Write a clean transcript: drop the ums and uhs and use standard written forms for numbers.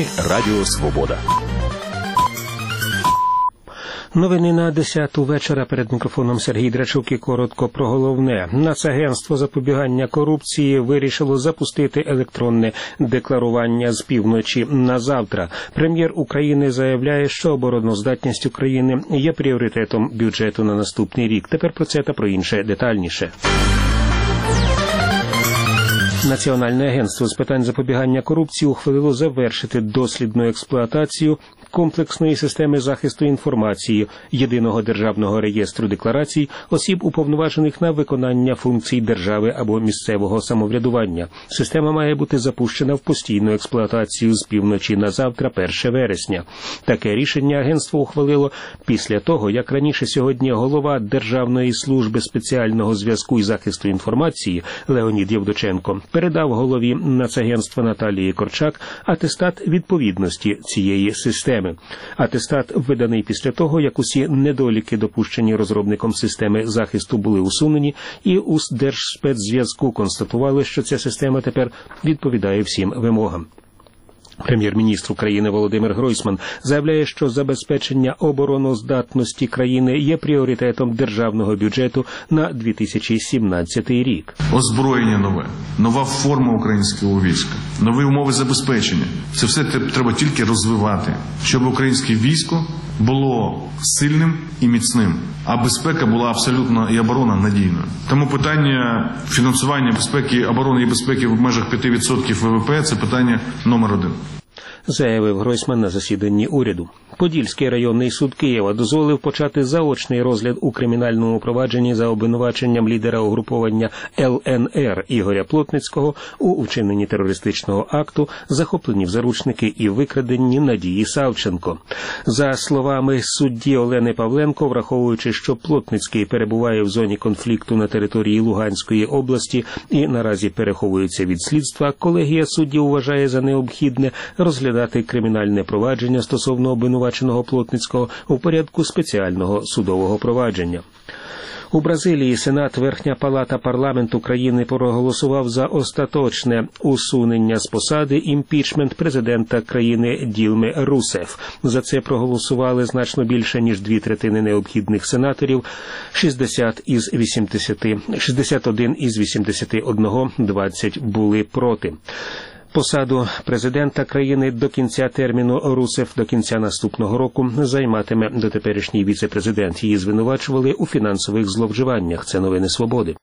Новини Радіо Свобода. Новини на 10-ту вечора. Перед мікрофоном Сергій Драчук і коротко про головне. Нацагентство запобігання корупції вирішило запустити електронне декларування з півночі на завтра. Прем'єр України заявляє, що обороноздатність України є пріоритетом бюджету на наступний рік. Тепер про це та про інше детальніше. Національне агентство з питань запобігання корупції ухвалило завершити дослідну експлуатацію комплексної системи захисту інформації, єдиного державного реєстру декларацій осіб, уповноважених на виконання функцій держави або місцевого самоврядування. Система має бути запущена в постійну експлуатацію з півночі на завтра, 1 вересня. Таке рішення агентство ухвалило після того, як раніше сьогодні голова Державної служби спеціального зв'язку і захисту інформації Леонід Євдоченко передав голові Нацагентства Наталії Корчак атестат відповідності цієї системи. Атестат виданий після того, як усі недоліки, допущені розробником системи захисту, були усунені, і у Держспецзв'язку констатували, що ця система тепер відповідає всім вимогам. Прем'єр-міністр України Володимир Гройсман заявляє, що забезпечення обороноздатності країни є пріоритетом державного бюджету на 2017 рік. Озброєння нове, нова форма українського війська, нові умови забезпечення. Це все треба тільки розвивати, щоб українське військо було сильним і міцним, а безпека була абсолютно і оборона надійною. Тому питання фінансування безпеки, оборони і безпеки в межах 5% ВВП – це питання номер 1. Заявив Гройсман на засіданні уряду. Подільський районний суд Києва дозволив почати заочний розгляд у кримінальному провадженні за обвинуваченням лідера угруповання ЛНР Ігоря Плотницького у вчиненні терористичного акту, захопленні в заручники і викраденні Надії Савченко. За словами судді Олени Павленко, враховуючи, що Плотницький перебуває в зоні конфлікту на території Луганської області і наразі переховується від слідства, колегія суддів вважає за необхідне розглядати кримінальне провадження стосовно обвинуваченого Плотницького у порядку спеціального судового провадження. У Бразилії Сенат, Верхня палата парламенту країни, проголосував за остаточне усунення з посади імпічмент президента країни Ділми Русеф. За це проголосували значно більше, ніж 2/3 необхідних сенаторів, 61 із 81, 20 були проти. Посаду президента країни до кінця терміну Русеф до кінця наступного року займатиме дотеперішній віце-президент. Її звинувачували у фінансових зловживаннях. Це новини Свободи.